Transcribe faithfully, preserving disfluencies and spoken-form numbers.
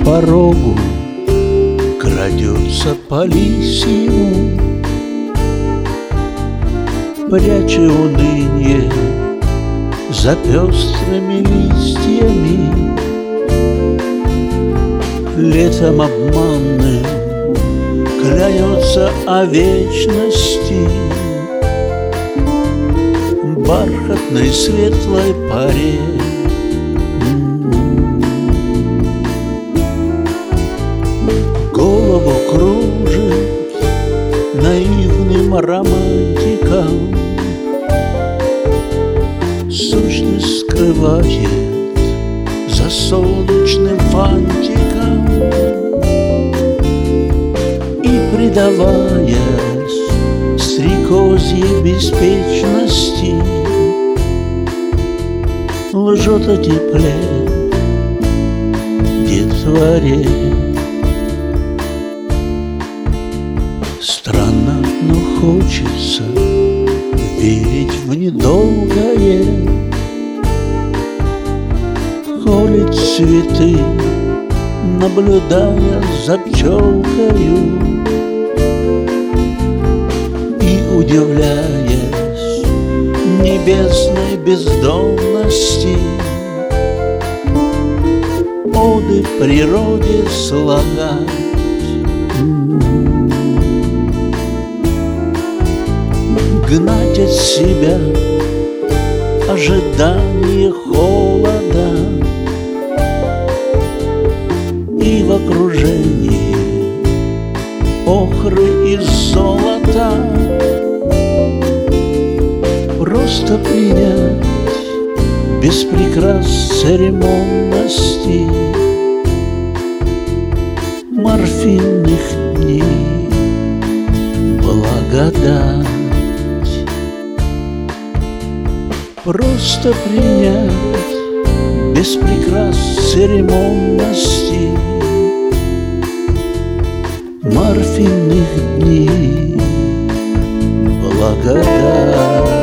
порогу крадется по лисьему, пряча уныние за пестрыми листьями. Летом обманным клянется о вечности, бархатной светлой паре. Голову кружит наивным романтиком, сущность скрывает за солнечным фантиком, и, предаваясь стрекозьей беспечности, лжет о тепле детворе. Странно, но хочется верить в недолгое. Холит цветы, наблюдая за пчелкою, и, удивляясь небесной бездонности, оды природе слагать. Гнать от себя ожидание холода, и в окружении охры и золота просто принять без прикрас церемонности морфинных дней благодать. Просто принять без прикрас церемонности морфинных дней благодать.